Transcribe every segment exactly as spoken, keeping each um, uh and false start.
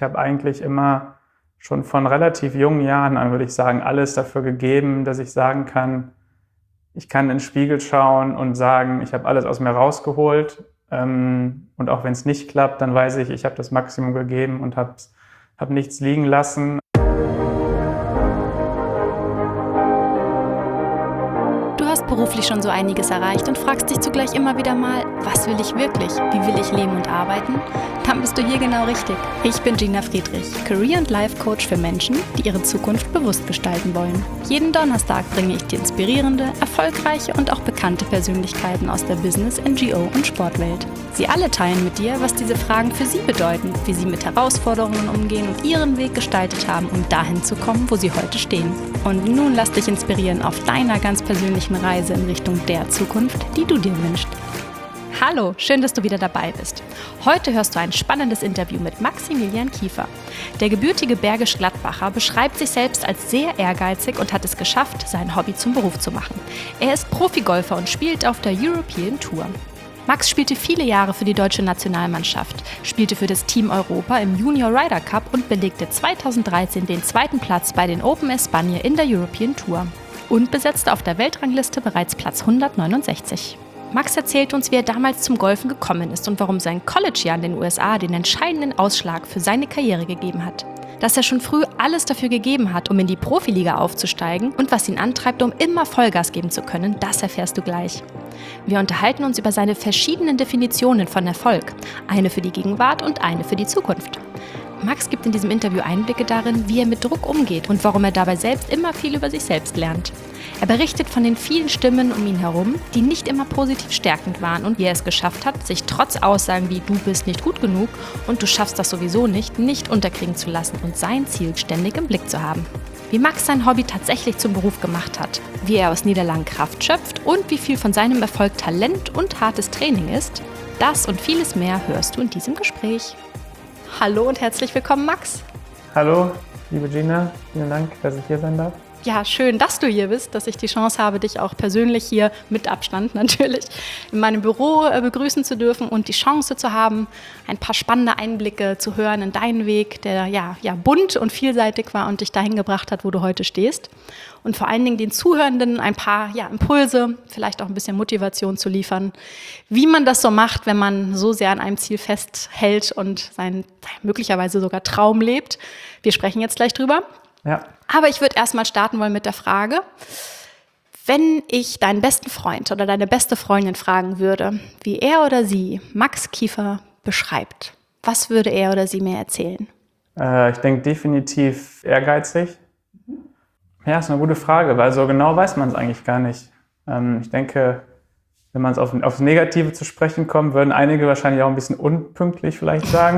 ich habe eigentlich immer schon von relativ jungen Jahren an, würde ich sagen, alles dafür gegeben, dass ich sagen kann, ich kann in den Spiegel schauen und sagen, ich habe alles aus mir rausgeholt. Ähm, und auch wenn es nicht klappt, dann weiß ich, ich habe das Maximum gegeben und habe hab nichts liegen lassen. Du hast beruflich schon so einiges erreicht und fragst dich zugleich immer wieder mal, was will ich wirklich? Wie will ich leben und arbeiten? Dann bist du hier genau richtig. Ich bin Gina Friedrich, Career- und Life-Coach für Menschen, die ihre Zukunft bewusst gestalten wollen. Jeden Donnerstag bringe ich dir inspirierende, erfolgreiche und auch bekannte Persönlichkeiten aus der Business-, N G O- und Sportwelt. Sie alle teilen mit dir, was diese Fragen für sie bedeuten, wie sie mit Herausforderungen umgehen und ihren Weg gestaltet haben, um dahin zu kommen, wo sie heute stehen. Und nun lass dich inspirieren auf deiner ganz persönlichen Reise in Richtung der Zukunft, die du dir wünschst. Hallo, schön, dass du wieder dabei bist. Heute hörst du ein spannendes Interview mit Maximilian Kiefer. Der gebürtige Bergisch Gladbacher beschreibt sich selbst als sehr ehrgeizig und hat es geschafft, sein Hobby zum Beruf zu machen. Er ist Profigolfer und spielt auf der European Tour. Max spielte viele Jahre für die deutsche Nationalmannschaft, spielte für das Team Europa im Junior Ryder Cup und belegte zweitausenddreizehn den zweiten Platz bei den Open Espagne in der European Tour und besetzte auf der Weltrangliste bereits Platz hundertneunundsechzig. Max erzählt uns, wie er damals zum Golfen gekommen ist und warum sein College-Jahr in den U S A den entscheidenden Ausschlag für seine Karriere gegeben hat. Dass er schon früh alles dafür gegeben hat, um in die Profiliga aufzusteigen und was ihn antreibt, um immer Vollgas geben zu können, das erfährst du gleich. Wir unterhalten uns über seine verschiedenen Definitionen von Erfolg, eine für die Gegenwart und eine für die Zukunft. Max gibt in diesem Interview Einblicke darin, wie er mit Druck umgeht und warum er dabei selbst immer viel über sich selbst lernt. Er berichtet von den vielen Stimmen um ihn herum, die nicht immer positiv stärkend waren und wie er es geschafft hat, sich trotz Aussagen wie „du bist nicht gut genug“ und „du schaffst das sowieso nicht“ nicht unterkriegen zu lassen und sein Ziel ständig im Blick zu haben. Wie Max sein Hobby tatsächlich zum Beruf gemacht hat, wie er aus Niederlagen Kraft schöpft und wie viel von seinem Erfolg Talent und hartes Training ist, das und vieles mehr hörst du in diesem Gespräch. Hallo und herzlich willkommen, Max. Hallo, liebe Gina, vielen Dank, dass ich hier sein darf. Ja, schön, dass du hier bist, dass ich die Chance habe, dich auch persönlich hier mit Abstand natürlich in meinem Büro äh, begrüßen zu dürfen und die Chance zu haben, ein paar spannende Einblicke zu hören in deinen Weg, der ja, ja bunt und vielseitig war und dich dahin gebracht hat, wo du heute stehst. Und vor allen Dingen den Zuhörenden ein paar ja, Impulse, vielleicht auch ein bisschen Motivation zu liefern, wie man das so macht, wenn man so sehr an einem Ziel festhält und seinen möglicherweise sogar Traum lebt. Wir sprechen jetzt gleich drüber. Ja. Aber ich würde erstmal starten wollen mit der Frage, wenn ich deinen besten Freund oder deine beste Freundin fragen würde, wie er oder sie Max Kiefer beschreibt, was würde er oder sie mir erzählen? Äh, ich denke definitiv ehrgeizig. Ja, ist eine gute Frage, weil so genau weiß man es eigentlich gar nicht. Ähm, ich denke, wenn man es auf, aufs Negative zu sprechen kommt, würden einige wahrscheinlich auch ein bisschen unpünktlich vielleicht sagen.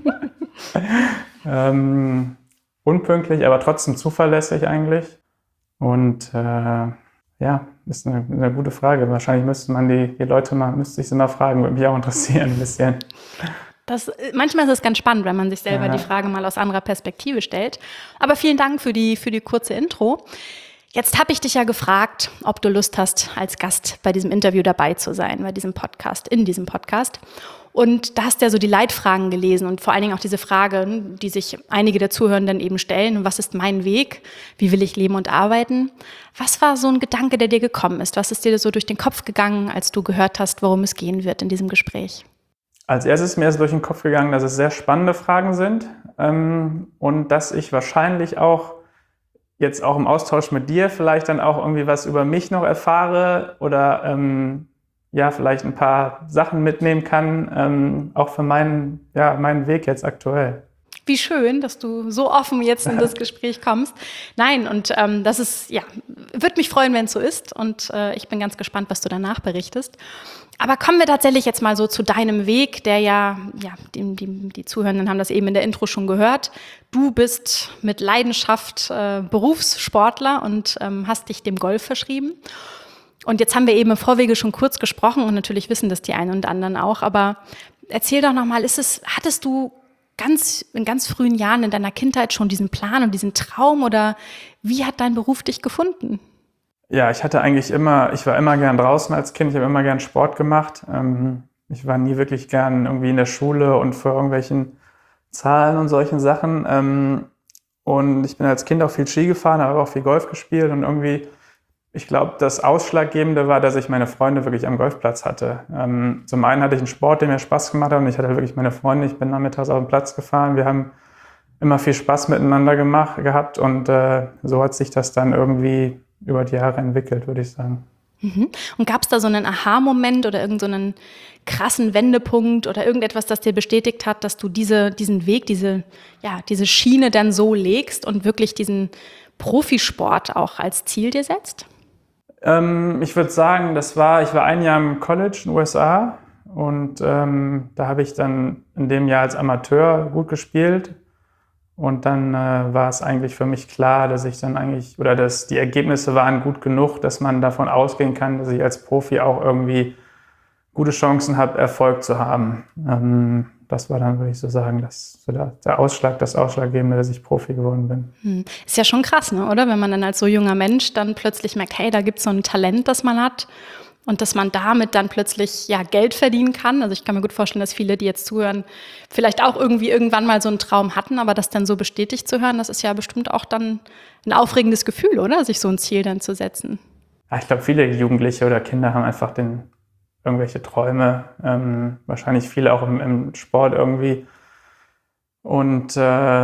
ähm, unpünktlich, aber trotzdem zuverlässig eigentlich. Und äh, ja, ist eine, eine gute Frage. Wahrscheinlich müsste man die, die Leute mal, müsste ich sie mal fragen, würde mich auch interessieren ein bisschen. Das, manchmal ist es ganz spannend, wenn man sich selber ja. die Frage mal aus anderer Perspektive stellt. Aber vielen Dank für die, für die kurze Intro. Jetzt habe ich dich ja gefragt, ob du Lust hast, als Gast bei diesem Interview dabei zu sein, bei diesem Podcast, in diesem Podcast. Und da hast du ja so die Leitfragen gelesen und vor allen Dingen auch diese Frage, die sich einige der Zuhörenden eben stellen. Was ist mein Weg? Wie will ich leben und arbeiten? Was war so ein Gedanke, der dir gekommen ist? Was ist dir so durch den Kopf gegangen, als du gehört hast, worum es gehen wird in diesem Gespräch? Als erstes mir ist durch den Kopf gegangen, dass es sehr spannende Fragen sind ähm, und dass ich wahrscheinlich auch jetzt auch im Austausch mit dir vielleicht dann auch irgendwie was über mich noch erfahre oder ähm, ja, vielleicht ein paar Sachen mitnehmen kann, ähm, auch für meinen, ja, meinen Weg jetzt aktuell. Wie schön, dass du so offen jetzt in das Gespräch kommst. Nein, und ähm, das ist, ja, würde mich freuen, wenn es so ist. Und äh, ich bin ganz gespannt, was du danach berichtest. Aber kommen wir tatsächlich jetzt mal so zu deinem Weg, der ja, ja, die, die, die Zuhörenden haben das eben in der Intro schon gehört. Du bist mit Leidenschaft äh, Berufssportler und ähm, hast dich dem Golf verschrieben. Und jetzt haben wir eben im Vorwege schon kurz gesprochen und natürlich wissen das die einen und anderen auch. Aber erzähl doch nochmal, ist es, hattest du ganz in ganz frühen Jahren in deiner Kindheit schon diesen Plan und diesen Traum oder wie hat dein Beruf dich gefunden? Ja, ich hatte eigentlich immer, ich war immer gern draußen als Kind, ich habe immer gern Sport gemacht. Ich war nie wirklich gern irgendwie in der Schule und vor irgendwelchen Zahlen und solchen Sachen. Ähm, und ich bin als Kind auch viel Ski gefahren, habe auch viel Golf gespielt und irgendwie, ich glaube, das Ausschlaggebende war, dass ich meine Freunde wirklich am Golfplatz hatte. Ähm, zum einen hatte ich einen Sport, der mir Spaß gemacht hat und ich hatte wirklich meine Freunde. Ich bin nachmittags auf den Platz gefahren. Wir haben immer viel Spaß miteinander gemacht, gehabt und äh, so hat sich das dann irgendwie über die Jahre entwickelt, würde ich sagen. Mhm. Und gab es da so einen Aha-Moment oder irgendeinen so krassen Wendepunkt oder irgendetwas, das dir bestätigt hat, dass du diese, diesen Weg, diese, ja, diese Schiene dann so legst und wirklich diesen Profisport auch als Ziel dir setzt? Ähm, ich würde sagen, das war, ich war ein Jahr im College in den U S A und ähm, da habe ich dann in dem Jahr als Amateur gut gespielt. Und dann äh, war es eigentlich für mich klar, dass ich dann eigentlich, oder dass die Ergebnisse waren gut genug, dass man davon ausgehen kann, dass ich als Profi auch irgendwie gute Chancen habe, Erfolg zu haben. Ähm, das war dann, würde ich so sagen, das, so der, der Ausschlag, das Ausschlaggebende, dass ich Profi geworden bin. Hm. Ist ja schon krass, ne, oder? Wenn man dann als so junger Mensch dann plötzlich merkt, hey, da gibt es so ein Talent, das man hat. Und dass man damit dann plötzlich ja Geld verdienen kann. Also ich kann mir gut vorstellen, dass viele, die jetzt zuhören, vielleicht auch irgendwie irgendwann mal so einen Traum hatten, aber das dann so bestätigt zu hören, das ist ja bestimmt auch dann ein aufregendes Gefühl, oder? Sich so ein Ziel dann zu setzen. Ja, ich glaube, viele Jugendliche oder Kinder haben einfach den, irgendwelche Träume. Ähm, wahrscheinlich viele auch im, im Sport irgendwie. Und äh,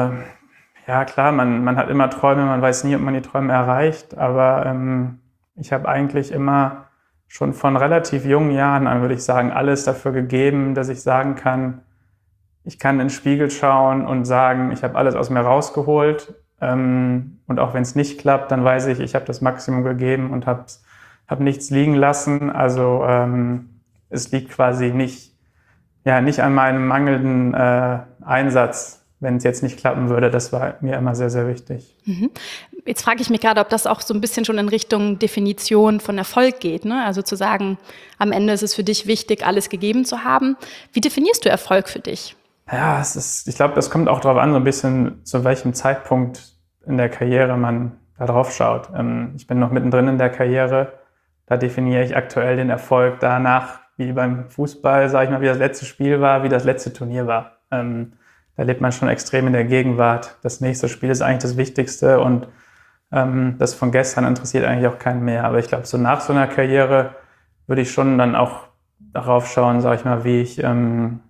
ja, klar, man, man hat immer Träume, man weiß nie, ob man die Träume erreicht. Aber ähm, ich habe eigentlich immer schon von relativ jungen Jahren an, würde ich sagen, alles dafür gegeben, dass ich sagen kann, ich kann in den Spiegel schauen und sagen, ich habe alles aus mir rausgeholt. Ähm, und auch wenn es nicht klappt, dann weiß ich, ich habe das Maximum gegeben und habe hab nichts liegen lassen. Also ähm, es liegt quasi nicht, ja, nicht an meinem mangelnden äh, Einsatz, wenn es jetzt nicht klappen würde. Das war mir immer sehr, sehr wichtig. Mhm. Jetzt frage ich mich gerade, ob das auch so ein bisschen schon in Richtung Definition von Erfolg geht, ne? Also zu sagen, am Ende ist es für dich wichtig, alles gegeben zu haben. Wie definierst du Erfolg für dich? Ja, es ist, ich glaube, das kommt auch darauf an, so ein bisschen, zu welchem Zeitpunkt in der Karriere man da drauf schaut. Ähm, ich bin noch mittendrin in der Karriere. Da definiere ich aktuell den Erfolg danach, wie beim Fußball, sage ich mal, wie das letzte Spiel war, wie das letzte Turnier war. Ähm, da lebt man schon extrem in der Gegenwart. Das nächste Spiel ist eigentlich das Wichtigste und ähm, das von gestern interessiert eigentlich auch keinen mehr. Aber ich glaube, so nach so einer Karriere würde ich schon dann auch darauf schauen, sage ich mal, wie ich, ähm,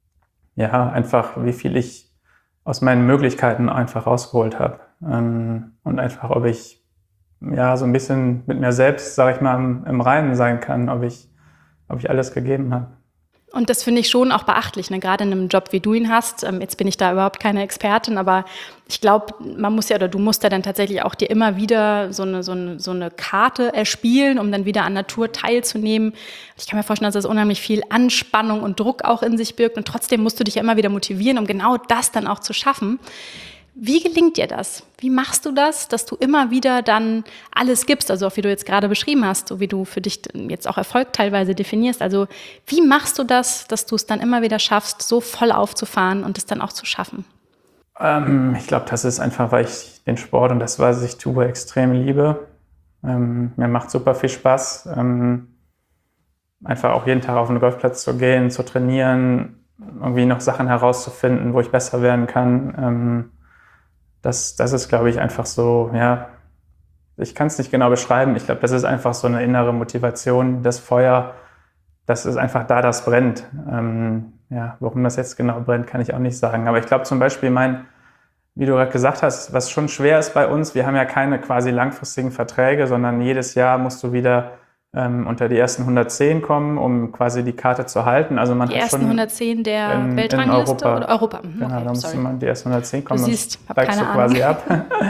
ja, einfach, wie viel ich aus meinen Möglichkeiten einfach rausgeholt habe. Ähm, und einfach, ob ich, ja, so ein bisschen mit mir selbst, sage ich mal, im, im Reinen sein kann, ob ich, ob ich alles gegeben habe. Und das finde ich schon auch beachtlich, ne? Gerade in einem Job, wie du ihn hast. Ähm, jetzt bin ich da überhaupt keine Expertin, aber ich glaube, man muss ja oder du musst ja dann tatsächlich auch dir immer wieder so eine, so eine, so eine Karte erspielen, um dann wieder an Natur teilzunehmen. Ich kann mir vorstellen, dass das unheimlich viel Anspannung und Druck auch in sich birgt und trotzdem musst du dich ja immer wieder motivieren, um genau das dann auch zu schaffen. Wie gelingt dir das? Wie machst du das, dass du immer wieder dann alles gibst? Also auch wie du jetzt gerade beschrieben hast, so wie du für dich jetzt auch Erfolg teilweise definierst. Also wie machst du das, dass du es dann immer wieder schaffst, so voll aufzufahren und es dann auch zu schaffen? Ähm, ich glaube, das ist einfach, weil ich den Sport und das, was ich tue, extrem liebe. Ähm, mir macht super viel Spaß. Ähm, einfach auch jeden Tag auf den Golfplatz zu gehen, zu trainieren, irgendwie noch Sachen herauszufinden, wo ich besser werden kann. Ähm, Das, das ist, glaube ich, einfach so, ja, ich kann es nicht genau beschreiben. Ich glaube, das ist einfach so eine innere Motivation, das Feuer, das ist einfach da, das brennt. Ähm, ja, warum das jetzt genau brennt, kann ich auch nicht sagen. Aber ich glaube zum Beispiel, mein, wie du gerade gesagt hast, was schon schwer ist bei uns, wir haben ja keine quasi langfristigen Verträge, sondern jedes Jahr musst du wieder ähm, unter die ersten hundertzehn kommen, um quasi die Karte zu halten. Also man die hat ersten schon hundertzehn der in, Weltrangliste in Europa. oder Europa? Genau, okay, da musste man die ersten hundertzehn kommen. Du siehst, hab keine Ahnung. Quasi ab.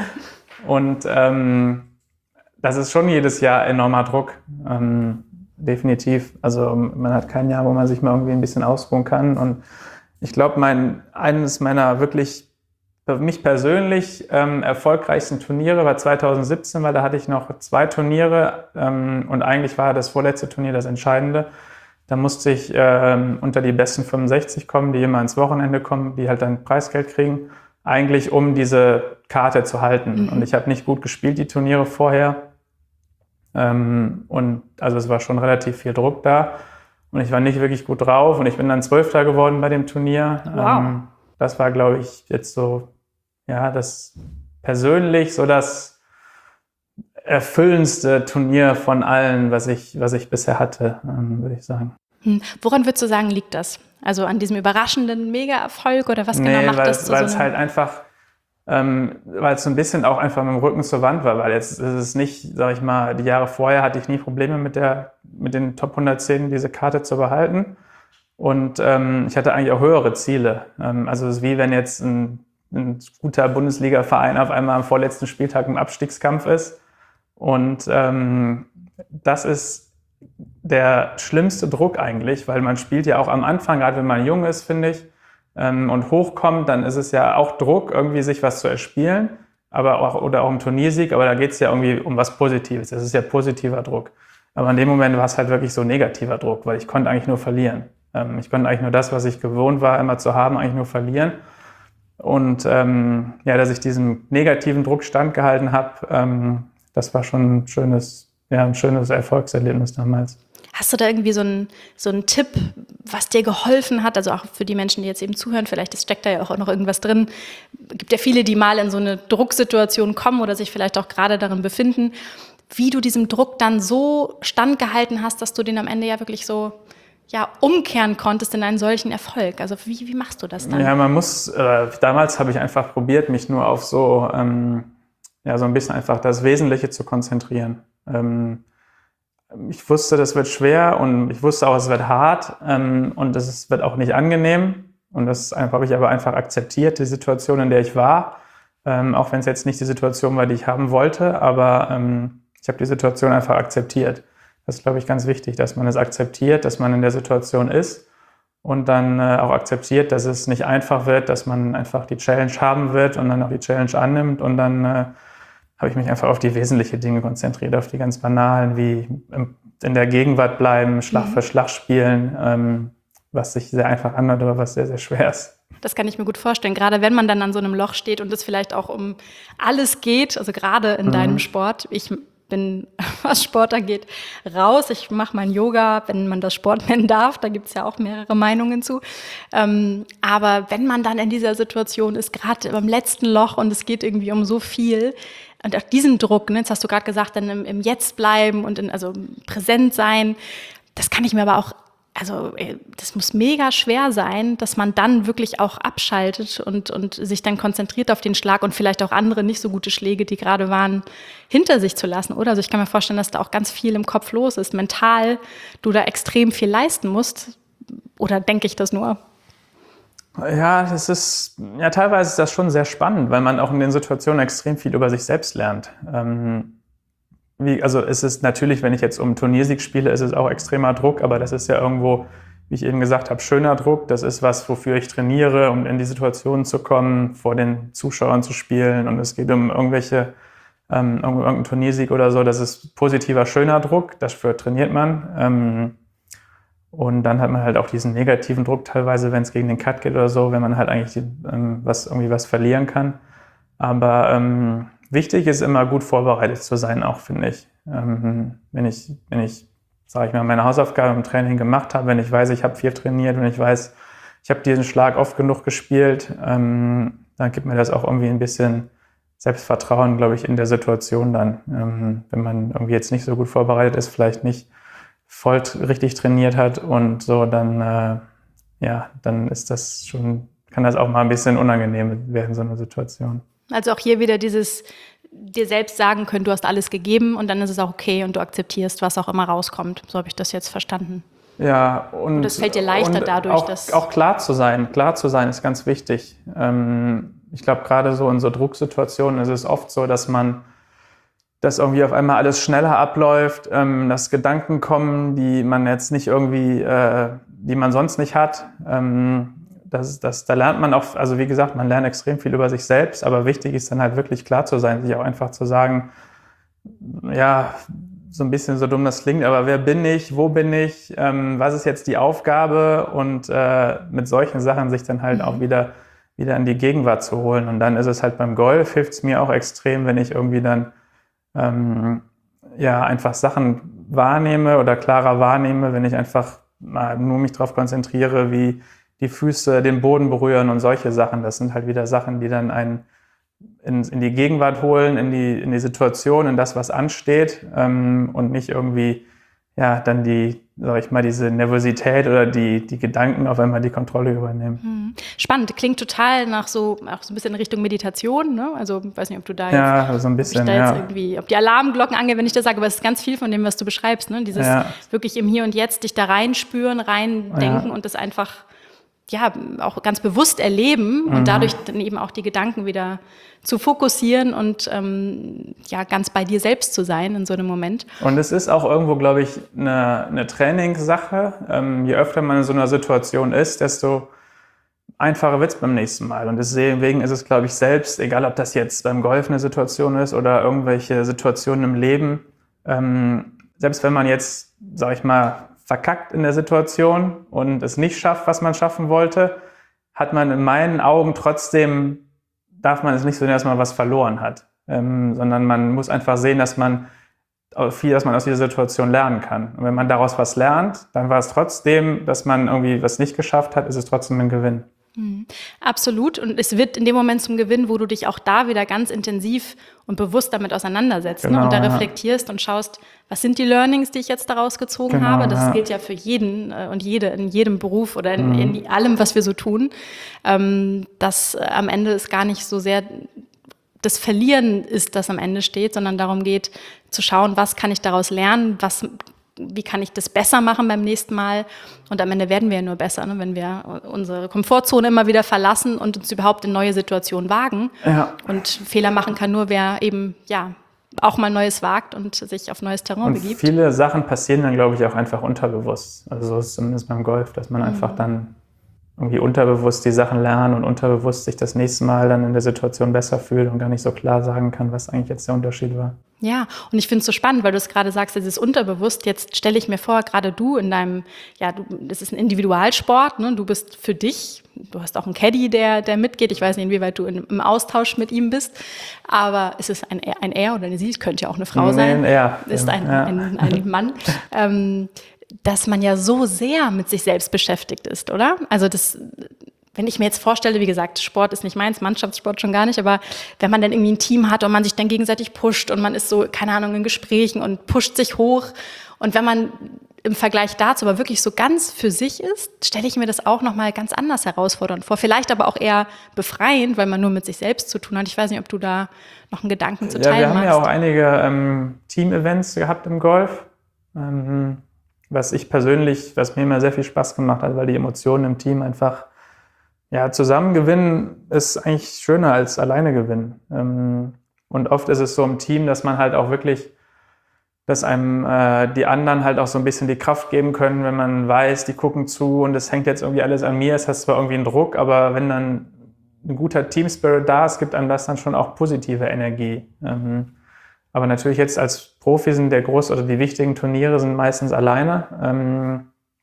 Und ähm, das ist schon jedes Jahr enormer Druck, ähm, definitiv. Also man hat kein Jahr, wo man sich mal irgendwie ein bisschen ausruhen kann. Und ich glaube, mein eines meiner wirklich für mich persönlich ähm, erfolgreichsten Turniere war zwanzig siebzehn, weil da hatte ich noch zwei Turniere ähm, und eigentlich war das vorletzte Turnier das Entscheidende. Da musste ich ähm, unter die besten fünfundsechzig kommen, die immer ins Wochenende kommen, die halt dann Preisgeld kriegen, eigentlich um diese Karte zu halten. Mhm. Und ich habe nicht gut gespielt, die Turniere vorher. Ähm, und also es war schon relativ viel Druck da. Und ich war nicht wirklich gut drauf und ich bin dann Zwölfter geworden bei dem Turnier. Wow. Ähm, das war, glaube ich, jetzt so, ja, das persönlich so das erfüllendste Turnier von allen, was ich, was ich bisher hatte, ähm, würde ich sagen. Hm. Woran würdest du sagen, liegt das? Also an diesem überraschenden Mega-Erfolg oder was genau nee, macht weil, das zu weil so es einem... halt einfach, ähm, weil es so ein bisschen auch einfach mit dem Rücken zur Wand war, weil jetzt ist es nicht, sag ich mal, die Jahre vorher hatte ich nie Probleme mit der, mit den Top hundertzehn diese Karte zu behalten. Und ähm, ich hatte eigentlich auch höhere Ziele. Ähm, also es ist wie wenn jetzt ein, ein guter Bundesliga-Verein auf einmal am vorletzten Spieltag im Abstiegskampf ist. Und ähm, das ist der schlimmste Druck eigentlich, weil man spielt ja auch am Anfang, gerade wenn man jung ist, finde ich, ähm, und hochkommt, dann ist es ja auch Druck, irgendwie sich was zu erspielen, aber auch, oder auch um Turniersieg, aber da geht es ja irgendwie um was Positives. Das ist ja positiver Druck. Aber in dem Moment war es halt wirklich so negativer Druck, weil ich konnte eigentlich nur verlieren. Ähm, ich konnte eigentlich nur das, was ich gewohnt war, immer zu haben, eigentlich nur verlieren. Und ähm, ja, dass ich diesem negativen Druck standgehalten habe, ähm, das war schon ein schönes, ja, ein schönes Erfolgserlebnis damals. Hast du da irgendwie so einen, so einen Tipp, was dir geholfen hat? Also auch für die Menschen, die jetzt eben zuhören, vielleicht steckt da ja auch noch irgendwas drin. Es gibt ja viele, die mal in so eine Drucksituation kommen oder sich vielleicht auch gerade darin befinden, wie du diesem Druck dann so standgehalten hast, dass du den am Ende ja wirklich so ja, umkehren konntest in einen solchen Erfolg. Also wie, wie machst du das dann? Ja, man muss, äh, damals habe ich einfach probiert, mich nur auf so, ähm, ja, so ein bisschen einfach das Wesentliche zu konzentrieren. Ähm, ich wusste, das wird schwer und ich wusste auch, es wird hart ähm, und es wird auch nicht angenehm. Und das habe ich aber einfach akzeptiert, die Situation, in der ich war. Ähm, auch wenn es jetzt nicht die Situation war, die ich haben wollte, aber ähm, ich habe die Situation einfach akzeptiert. Das ist, glaube ich, ganz wichtig, dass man es akzeptiert, dass man in der Situation ist und dann äh, auch akzeptiert, dass es nicht einfach wird, dass man einfach die Challenge haben wird und dann auch die Challenge annimmt. Und dann äh, habe ich mich einfach auf die wesentlichen Dinge konzentriert, auf die ganz banalen, wie in der Gegenwart bleiben, Schlag für Schlag spielen, ähm, was sich sehr einfach anhört, aber was sehr, sehr schwer ist. Das kann ich mir gut vorstellen, gerade wenn man dann an so einem Loch steht und es vielleicht auch um alles geht, also gerade in mhm. deinem Sport. Ich bin, was Sport angeht, raus. Ich mache mein Yoga, wenn man das Sport nennen darf. Da gibt es ja auch mehrere Meinungen zu. Ähm, aber wenn man dann in dieser Situation ist, gerade beim letzten Loch und es geht irgendwie um so viel, und auch diesen Druck, ne, jetzt hast du gerade gesagt, dann im, im Jetzt bleiben und in, also präsent sein, das kann ich mir aber auch, also das muss mega schwer sein, dass man dann wirklich auch abschaltet und, und sich dann konzentriert auf den Schlag und vielleicht auch andere nicht so gute Schläge, die gerade waren, hinter sich zu lassen, oder? Also ich kann mir vorstellen, dass da auch ganz viel im Kopf los ist, mental du da extrem viel leisten musst, oder denke ich das nur? Ja, das ist, ja, teilweise ist das schon sehr spannend, weil man auch in den Situationen extrem viel über sich selbst lernt. Ähm, wie, also es ist natürlich, wenn ich jetzt um Turniersieg spiele, ist es auch extremer Druck, aber das ist ja irgendwo, wie ich eben gesagt habe, schöner Druck. Das ist was, wofür ich trainiere, um in die Situation zu kommen, vor den Zuschauern zu spielen. Und es geht um irgendwelche, ähm, irgendeinen Turniersieg oder so. Das ist positiver, schöner Druck. Dafür trainiert man. Ähm, Und dann hat man halt auch diesen negativen Druck teilweise, wenn es gegen den Cut geht oder so, wenn man halt eigentlich die, ähm, was, irgendwie was verlieren kann. Aber ähm, wichtig ist immer gut vorbereitet zu sein, auch finde ich. Ähm, wenn ich, wenn ich, sage ich mal, meine Hausaufgaben im Training gemacht habe, wenn ich weiß, ich habe viel trainiert, wenn ich weiß, ich habe diesen Schlag oft genug gespielt, ähm, dann gibt mir das auch irgendwie ein bisschen Selbstvertrauen, glaube ich, in der Situation dann. Ähm, wenn man irgendwie jetzt nicht so gut vorbereitet ist, vielleicht nicht voll richtig trainiert hat und so, dann, äh, ja, dann ist das schon, kann das auch mal ein bisschen unangenehm werden, so eine Situation. Also auch hier wieder dieses dir selbst sagen können, du hast alles gegeben und dann ist es auch okay und du akzeptierst, was auch immer rauskommt. So habe ich das jetzt verstanden. Ja, und, und das fällt dir leichter dadurch, auch, dass... auch klar zu sein, klar zu sein ist ganz wichtig. Ähm, ich glaube, gerade so in so Drucksituationen ist es oft so, dass man dass irgendwie auf einmal alles schneller abläuft, ähm, dass Gedanken kommen, die man jetzt nicht irgendwie, äh, die man sonst nicht hat. Ähm, das, das, da lernt man auch, also wie gesagt, man lernt extrem viel über sich selbst, aber wichtig ist dann halt wirklich klar zu sein, sich auch einfach zu sagen, ja, so ein bisschen so dumm das klingt, aber wer bin ich, wo bin ich, ähm, was ist jetzt die Aufgabe und äh, mit solchen Sachen sich dann halt mhm. auch wieder, wieder in die Gegenwart zu holen. Und dann ist es halt beim Golf, hilft es mir auch extrem, wenn ich irgendwie dann Ähm, ja, einfach Sachen wahrnehme oder klarer wahrnehme, wenn ich einfach mal nur mich darauf konzentriere, wie, die Füße, den Boden berühren und solche Sachen. Das sind halt wieder Sachen, die dann einen in, in die Gegenwart holen, in die, in die Situation, in das, was ansteht, ähm, und nicht irgendwie ja, dann die, sag ich mal, diese Nervosität oder die, die Gedanken auf einmal die Kontrolle übernehmen. Spannend, klingt total nach so, auch so ein bisschen in Richtung Meditation, ne? Also, ich weiß nicht, ob du da jetzt, ja, so ein bisschen, ob ich da ja. jetzt irgendwie, ob die Alarmglocken angehen, wenn ich das sage, aber es ist ganz viel von dem, was du beschreibst, ne? Dieses ja. wirklich im Hier und Jetzt dich da reinspüren, reindenken ja. und das einfach, ja, auch ganz bewusst erleben und mhm. dadurch dann eben auch die Gedanken wieder zu fokussieren und ähm, ja, ganz bei dir selbst zu sein in so einem Moment. Und es ist auch irgendwo, glaube ich, eine, eine Trainingssache. Ähm, je öfter man in so einer Situation ist, desto einfacher wird es beim nächsten Mal. Und deswegen ist es, glaube ich, selbst, egal ob das jetzt beim Golf eine Situation ist oder irgendwelche Situationen im Leben, ähm, selbst wenn man jetzt, sag ich mal, verkackt in der Situation und es nicht schafft, was man schaffen wollte, hat man in meinen Augen trotzdem, darf man es nicht so sehen, dass man was verloren hat, ähm, sondern man muss einfach sehen, dass man viel, dass man aus dieser Situation lernen kann. Und wenn man daraus was lernt, dann war es trotzdem, dass man irgendwie was nicht geschafft hat, ist es trotzdem ein Gewinn. Mhm. Absolut. Und es wird in dem Moment zum Gewinn, wo du dich auch da wieder ganz intensiv und bewusst damit auseinandersetzt, genau, ne? Und da reflektierst ja. und schaust, was sind die Learnings, die ich jetzt daraus gezogen genau, habe. Das ja. gilt ja für jeden äh, und jede in jedem Beruf oder in, mhm. in allem, was wir so tun. Ähm, dass äh, am Ende es gar nicht so sehr das Verlieren ist, das am Ende steht, sondern darum geht, zu schauen, was kann ich daraus lernen, was wie kann ich das besser machen beim nächsten Mal? Und am Ende werden wir ja nur besser, ne, wenn wir unsere Komfortzone immer wieder verlassen und uns überhaupt in neue Situationen wagen. Ja. Und Fehler machen kann nur, wer eben ja auch mal Neues wagt und sich auf neues Terrain und begibt. Viele Sachen passieren dann, glaube ich, auch einfach unterbewusst. Also so ist es zumindest beim Golf, dass man mhm. einfach dann irgendwie unterbewusst die Sachen lernen und unterbewusst sich das nächste Mal dann in der Situation besser fühlt und gar nicht so klar sagen kann, was eigentlich jetzt der Unterschied war. Ja, und ich finde es so spannend, weil du es gerade sagst, es ist unterbewusst. Jetzt stelle ich mir vor, gerade du in deinem, ja, du, das ist ein Individualsport, ne? Du bist für dich, du hast auch einen Caddy, der, der mitgeht. Ich weiß nicht, inwieweit du in, im Austausch mit ihm bist, aber es ist ein, ein Er oder eine Sie, es könnte ja auch eine Frau nee, sein, ein Er. ist ein, ja. ein, ein, ein Mann. ähm, dass man ja so sehr mit sich selbst beschäftigt ist, oder? Also das, wenn ich mir jetzt vorstelle, wie gesagt, Sport ist nicht meins, Mannschaftssport schon gar nicht, aber wenn man dann irgendwie ein Team hat und man sich dann gegenseitig pusht und man ist so, keine Ahnung, in Gesprächen und pusht sich hoch und wenn man im Vergleich dazu aber wirklich so ganz für sich ist, stelle ich mir das auch nochmal ganz anders herausfordernd vor. Vielleicht aber auch eher befreiend, weil man nur mit sich selbst zu tun hat. Ich weiß nicht, ob du da noch einen Gedanken zu teilen Ja, wir magst. haben ja auch einige ähm, Team-Events gehabt im Golf. Ähm, Was ich persönlich, was mir immer sehr viel Spaß gemacht hat, weil die Emotionen im Team einfach, ja, zusammen gewinnen ist eigentlich schöner als alleine gewinnen. Und oft ist es so im Team, dass man halt auch wirklich, dass einem äh, die anderen halt auch so ein bisschen die Kraft geben können, wenn man weiß, die gucken zu und es hängt jetzt irgendwie alles an mir, es hat zwar irgendwie einen Druck, aber wenn dann ein guter Team-Spirit da ist, gibt einem das dann schon auch positive Energie. Ähm, Aber natürlich jetzt als Profi sind der groß oder die wichtigen Turniere sind meistens alleine. Ähm,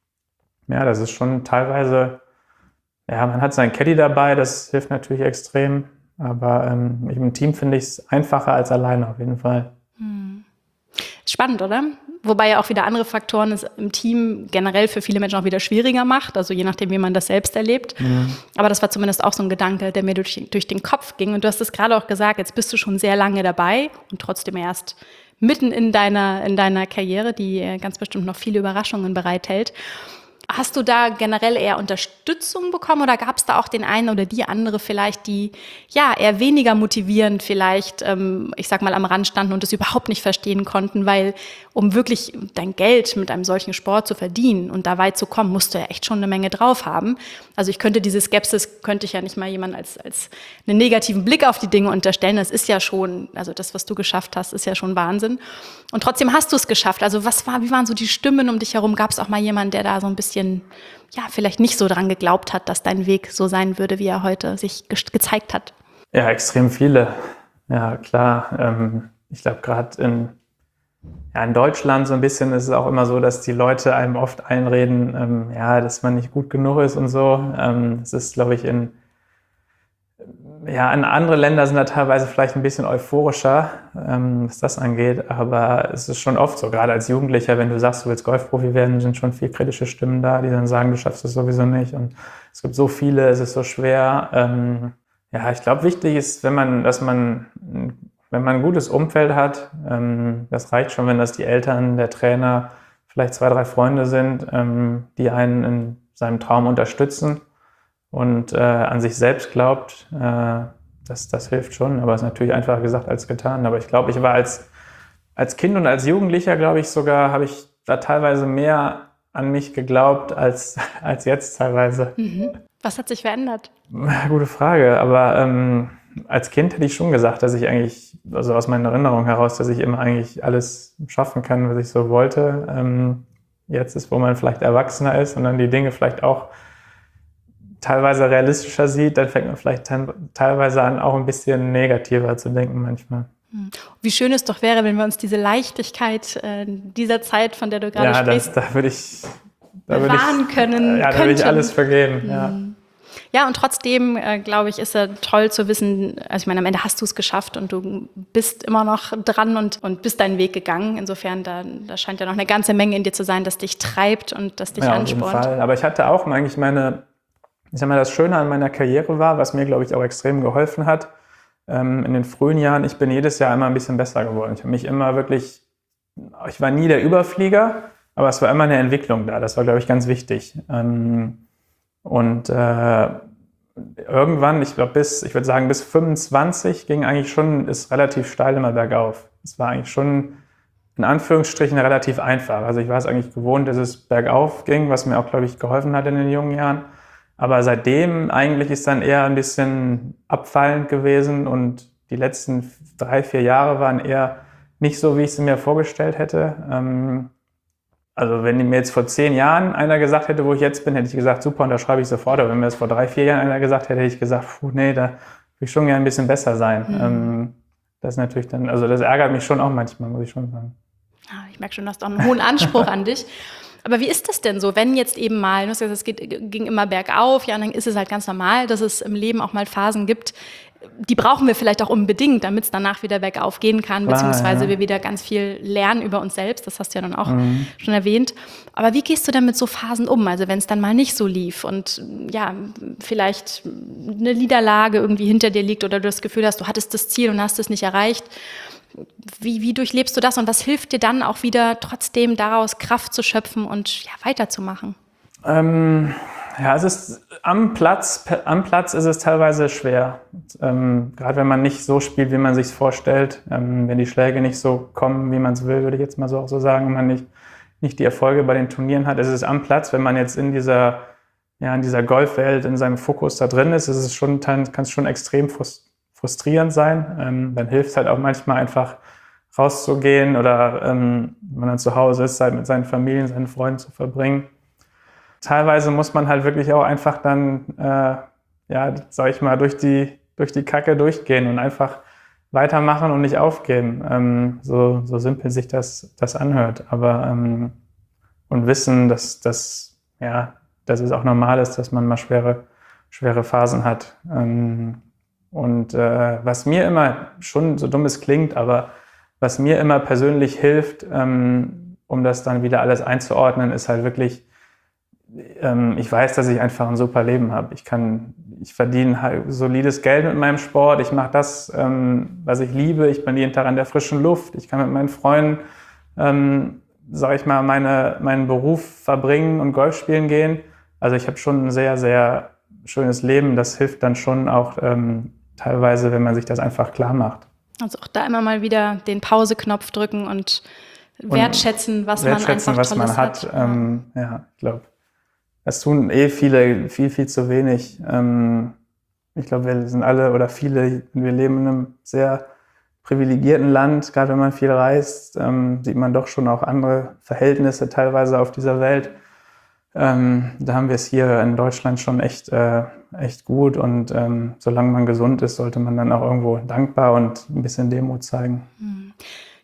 ja, das ist schon teilweise, ja, man hat seinen Caddy dabei, das hilft natürlich extrem. Aber ähm, im Team finde ich es einfacher als alleine auf jeden Fall. Hm. Spannend, oder? Wobei ja auch wieder andere Faktoren es im Team generell für viele Menschen auch wieder schwieriger macht, also je nachdem, wie man das selbst erlebt. Mhm. Aber das war zumindest auch so ein Gedanke, der mir durch, durch den Kopf ging. Und du hast es gerade auch gesagt, jetzt bist du schon sehr lange dabei und trotzdem erst mitten in deiner, in deiner Karriere, die ganz bestimmt noch viele Überraschungen bereithält. Hast du da generell eher Unterstützung bekommen oder gab es da auch den einen oder die andere vielleicht, die ja eher weniger motivierend vielleicht, ähm, ich sag mal, am Rand standen und das überhaupt nicht verstehen konnten, weil um wirklich dein Geld mit einem solchen Sport zu verdienen und da weit zu kommen, musst du ja echt schon eine Menge drauf haben. Also ich könnte diese Skepsis, könnte ich ja nicht mal jemand als, als einen negativen Blick auf die Dinge unterstellen. Das ist ja schon, also das, was du geschafft hast, ist ja schon Wahnsinn. Und trotzdem hast du es geschafft. Also was war, wie waren so die Stimmen um dich herum? Gab es auch mal jemanden, der da so ein bisschen, ja, vielleicht nicht so dran geglaubt hat, dass dein Weg so sein würde, wie er heute sich ge- gezeigt hat? Ja, extrem viele. Ja, klar. Ähm, ich glaube, gerade in, ja, in Deutschland so ein bisschen ist es auch immer so, dass die Leute einem oft einreden, ähm, ja, dass man nicht gut genug ist und so. Ähm, das ist, glaube ich, in Ja, andere Länder sind da teilweise vielleicht ein bisschen euphorischer, ähm, was das angeht, aber es ist schon oft so, gerade als Jugendlicher, wenn du sagst, du willst Golfprofi werden, sind schon viel kritische Stimmen da, die dann sagen, du schaffst es sowieso nicht und es gibt so viele, es ist so schwer. Ähm, ja, ich glaube, wichtig ist, wenn man, dass man, wenn man ein gutes Umfeld hat, ähm, das reicht schon, wenn das die Eltern, der Trainer, vielleicht zwei, drei Freunde sind, ähm, die einen in seinem Traum unterstützen. Und äh, an sich selbst glaubt, äh, das, das hilft schon, aber es ist natürlich einfacher gesagt als getan. Aber ich glaube, ich war als, als Kind und als Jugendlicher, glaube ich sogar, habe ich da teilweise mehr an mich geglaubt als, als jetzt teilweise. Mhm. Was hat sich verändert? Gute Frage, aber ähm, als Kind hätte ich schon gesagt, dass ich eigentlich, also aus meiner Erinnerung heraus, dass ich immer eigentlich alles schaffen kann, was ich so wollte. Ähm, jetzt ist, wo man vielleicht erwachsener ist und dann die Dinge vielleicht auch teilweise realistischer sieht, dann fängt man vielleicht teilweise an, auch ein bisschen negativer zu denken manchmal. Wie schön es doch wäre, wenn wir uns diese Leichtigkeit äh, dieser Zeit, von der du gerade ja, sprichst, das, da würde ich, da würde bewahren ich, können. Ja, da würde ich alles vergeben. Mhm. Ja. Ja, und trotzdem, äh, glaube ich, ist es toll zu wissen, also ich meine, am Ende hast du es geschafft und du bist immer noch dran und, und bist deinen Weg gegangen. Insofern, da, da scheint ja noch eine ganze Menge in dir zu sein, das dich treibt und das dich ja, anspornt. Auf jeden Fall. Aber ich hatte auch eigentlich meine, ich sag mal, das Schöne an meiner Karriere war, was mir, glaube ich, auch extrem geholfen hat, ähm, in den frühen Jahren, ich bin jedes Jahr immer ein bisschen besser geworden. Ich habe mich immer wirklich, ich war nie der Überflieger, aber es war immer eine Entwicklung da. Das war, glaube ich, ganz wichtig. Ähm, Und äh, irgendwann, ich glaube bis, ich würde sagen bis fünfundzwanzig ging eigentlich schon, ist relativ steil immer bergauf. Es war eigentlich schon in Anführungsstrichen relativ einfach. Also ich war es eigentlich gewohnt, dass es bergauf ging, was mir auch, glaube ich, geholfen hat in den jungen Jahren. Aber seitdem eigentlich ist dann eher ein bisschen abfallend gewesen und die letzten drei, vier Jahre waren eher nicht so, wie ich es mir vorgestellt hätte. Ähm, Also wenn mir jetzt vor zehn Jahren einer gesagt hätte, wo ich jetzt bin, hätte ich gesagt, super, und da schreibe ich sofort. Aber wenn mir das vor drei, vier Jahren einer gesagt hätte, hätte ich gesagt, puh, nee, da würde ich schon gerne ein bisschen besser sein. Mhm. Ähm, das ist natürlich dann, also das ärgert mich schon auch manchmal, muss ich schon sagen. Ja, ich merke schon, du hast auch einen hohen Anspruch an dich. Aber wie ist das denn so, wenn jetzt eben mal, du hast gesagt, es geht, ging immer bergauf, ja, und dann ist es halt ganz normal, dass es im Leben auch mal Phasen gibt, die brauchen wir vielleicht auch unbedingt, damit es danach wieder bergauf gehen kann, Klar, beziehungsweise ja. wir wieder ganz viel lernen über uns selbst, das hast du ja dann auch mhm. schon erwähnt. Aber wie gehst du denn mit so Phasen um, also wenn es dann mal nicht so lief und ja, vielleicht eine Niederlage irgendwie hinter dir liegt oder du das Gefühl hast, du hattest das Ziel und hast es nicht erreicht. Wie, wie durchlebst du das und was hilft dir dann auch wieder trotzdem daraus Kraft zu schöpfen und ja, weiterzumachen? Ähm, ja, es ist am Platz, am Platz ist es teilweise schwer. Ähm, gerade wenn man nicht so spielt, wie man sich es vorstellt, ähm, wenn die Schläge nicht so kommen, wie man es will, würde ich jetzt mal so auch so sagen, wenn man nicht, nicht die Erfolge bei den Turnieren hat, ist es am Platz, wenn man jetzt in dieser, ja, in dieser Golfwelt, in seinem Fokus da drin ist, ist es schon, kann es schon extrem frustrierend sein. Ähm, dann hilft es halt auch manchmal einfach rauszugehen oder ähm, wenn man dann zu Hause ist, Zeit mit seinen Familien, seinen Freunden zu verbringen. Teilweise muss man halt wirklich auch einfach dann, äh, ja, sag ich mal, durch die, durch die Kacke durchgehen und einfach weitermachen und nicht aufgeben. Ähm, so, so simpel sich das, das anhört. Aber ähm, und wissen, dass, dass, ja, dass es auch normal ist, dass man mal schwere, schwere Phasen hat. Ähm, und äh, was mir immer, schon so dumm es klingt, aber was mir immer persönlich hilft, ähm, um das dann wieder alles einzuordnen, ist halt wirklich, ich weiß, dass ich einfach ein super Leben habe. Ich kann, ich verdiene halt solides Geld mit meinem Sport. Ich mache das, ähm, was ich liebe. Ich bin jeden Tag an der frischen Luft. Ich kann mit meinen Freunden, ähm, sage ich mal, meine, meinen Beruf verbringen und Golf spielen gehen. Also ich habe schon ein sehr, sehr schönes Leben. Das hilft dann schon auch ähm, teilweise, wenn man sich das einfach klar macht. Also auch da immer mal wieder den Pause-Knopf drücken und wertschätzen, was wertschätzen, man einfach was Tolles man hat. hat. Ähm, ja, ich glaube. Das tun eh viele, viel, viel zu wenig. Ich glaube, wir sind alle oder viele, wir leben in einem sehr privilegierten Land. Gerade wenn man viel reist, sieht man doch schon auch andere Verhältnisse teilweise auf dieser Welt. Da haben wir es hier in Deutschland schon echt, echt gut. Und solange man gesund ist, sollte man dann auch irgendwo dankbar und ein bisschen Demut zeigen.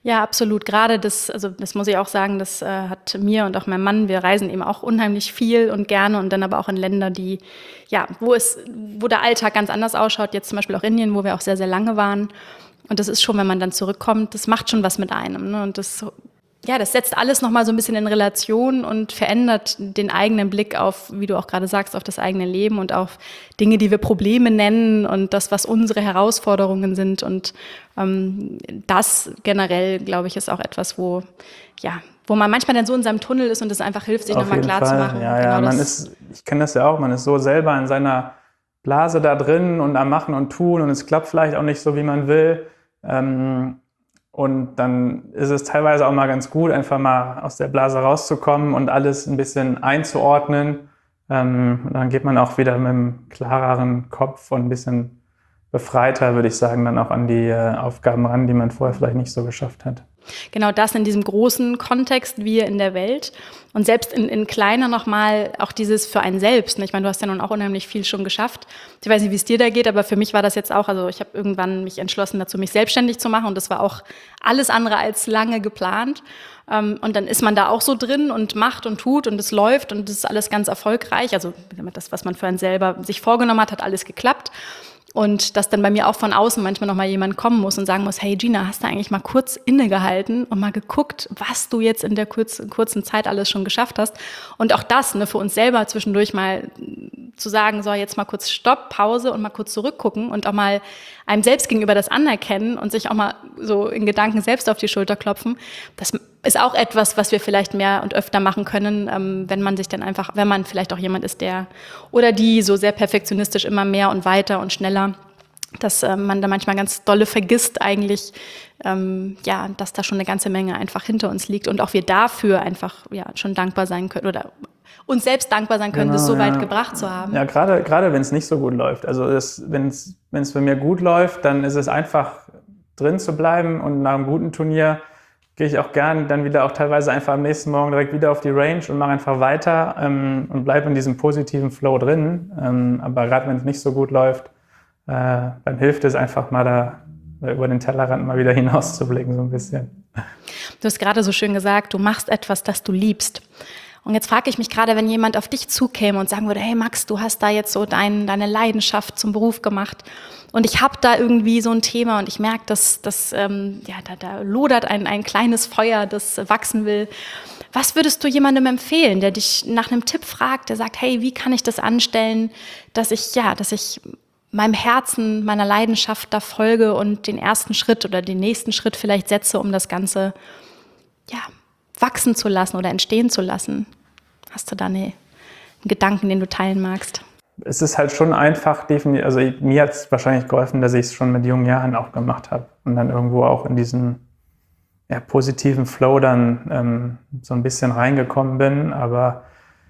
Ja, absolut. Gerade das, also das muss ich auch sagen, das äh, hat mir und auch mein Mann, wir reisen eben auch unheimlich viel und gerne und dann aber auch in Länder, die, ja, wo es, wo der Alltag ganz anders ausschaut. Jetzt zum Beispiel auch Indien, wo wir auch sehr, sehr lange waren. Und das ist schon, wenn man dann zurückkommt, das macht schon was mit einem. Ne? Und das, ja, das setzt alles nochmal so ein bisschen in Relation und verändert den eigenen Blick auf, wie du auch gerade sagst, auf das eigene Leben und auf Dinge, die wir Probleme nennen und das, was unsere Herausforderungen sind. Und ähm, das generell, glaube ich, ist auch etwas, wo, ja, wo man manchmal dann so in seinem Tunnel ist und es einfach hilft, sich nochmal klar zu machen. Ja, ja, genau man das. ist, ich kenne das ja auch, man ist so selber in seiner Blase da drin und am Machen und Tun und es klappt vielleicht auch nicht so, wie man will. Ähm, Und dann ist es teilweise auch mal ganz gut, einfach mal aus der Blase rauszukommen und alles ein bisschen einzuordnen. Ähm, und dann geht man auch wieder mit einem klareren Kopf und ein bisschen befreiter, würde ich sagen, dann auch an die äh, Aufgaben ran, die man vorher vielleicht nicht so geschafft hat. Genau das in diesem großen Kontext, wir in der Welt. Und selbst in, in kleiner nochmal auch dieses für einen selbst. Ne? Ich meine, du hast ja nun auch unheimlich viel schon geschafft. Ich weiß nicht, wie es dir da geht, aber für mich war das jetzt auch, also ich habe irgendwann mich entschlossen dazu, mich selbstständig zu machen und das war auch alles andere als lange geplant. Und dann ist man da auch so drin und macht und tut und es läuft und es ist alles ganz erfolgreich. Also das, was man für einen selber sich vorgenommen hat, hat alles geklappt. Und dass dann bei mir auch von außen manchmal noch mal jemand kommen muss und sagen muss, hey Gina, hast du eigentlich mal kurz innegehalten und mal geguckt, was du jetzt in der kurzen, kurzen Zeit alles schon geschafft hast? Und auch das, ne, für uns selber zwischendurch mal zu sagen, so jetzt mal kurz Stopp, Pause und mal kurz zurückgucken und auch mal einem selbst gegenüber das anerkennen und sich auch mal so in Gedanken selbst auf die Schulter klopfen. Das ist auch etwas, was wir vielleicht mehr und öfter machen können, ähm, wenn man sich dann einfach, wenn man vielleicht auch jemand ist, der oder die so sehr perfektionistisch immer mehr und weiter und schneller, dass ähm, man da manchmal ganz dolle vergisst eigentlich, ähm, ja, dass da schon eine ganze Menge einfach hinter uns liegt und auch wir dafür einfach ja schon dankbar sein können oder uns selbst dankbar sein können, Genau, das so weit ja. gebracht zu haben. Ja, gerade, gerade wenn es nicht so gut läuft. Also wenn es wenn es bei mir gut läuft, dann ist es einfach drin zu bleiben und nach einem guten Turnier gehe ich auch gern dann wieder auch teilweise einfach am nächsten Morgen direkt wieder auf die Range und mache einfach weiter ähm, und bleibe in diesem positiven Flow drin. Ähm, aber gerade wenn es nicht so gut läuft, äh, dann hilft es einfach mal da über den Tellerrand mal wieder hinauszublicken so ein bisschen. Du hast gerade so schön gesagt, du machst etwas, das du liebst. Und jetzt frage ich mich gerade, wenn jemand auf dich zukäme und sagen würde, hey Max, du hast da jetzt so dein, deine Leidenschaft zum Beruf gemacht und ich habe da irgendwie so ein Thema und ich merke, dass, dass ähm, ja, da, da lodert ein, ein kleines Feuer, das wachsen will. Was würdest du jemandem empfehlen, der dich nach einem Tipp fragt, der sagt, hey, wie kann ich das anstellen, dass ich, ja, dass ich meinem Herzen, meiner Leidenschaft da folge und den ersten Schritt oder den nächsten Schritt vielleicht setze, um das Ganze, ja, wachsen zu lassen oder entstehen zu lassen? Hast du da eine, einen Gedanken, den du teilen magst? Es ist halt schon einfach, definitiv, also mir hat es wahrscheinlich geholfen, dass ich es schon mit jungen Jahren auch gemacht habe und dann irgendwo auch in diesen ja, positiven Flow dann ähm, so ein bisschen reingekommen bin. Aber